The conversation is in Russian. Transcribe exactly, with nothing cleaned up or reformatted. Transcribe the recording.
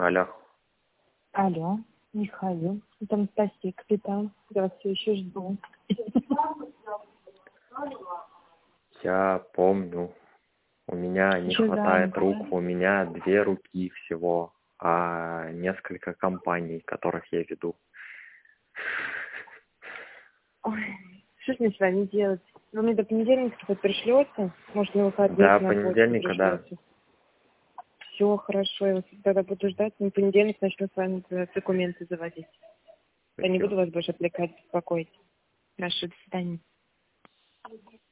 Алло. Алло, Михаил. Это Анастасия, капитан. Я вас все еще жду. Я помню. У меня не Еще хватает занято, рук, да? у меня две руки всего, а несколько компаний, которых я веду. Ой, что ж мне с вами делать? Вы мне до понедельника хоть пришлете? Может, на выходных До на почту понедельника, да. пришлете? Все хорошо, я вас тогда буду ждать. На понедельник начну с вами документы заводить. Я не Спасибо. буду вас больше отвлекать, беспокоить. Хорошо, до свидания.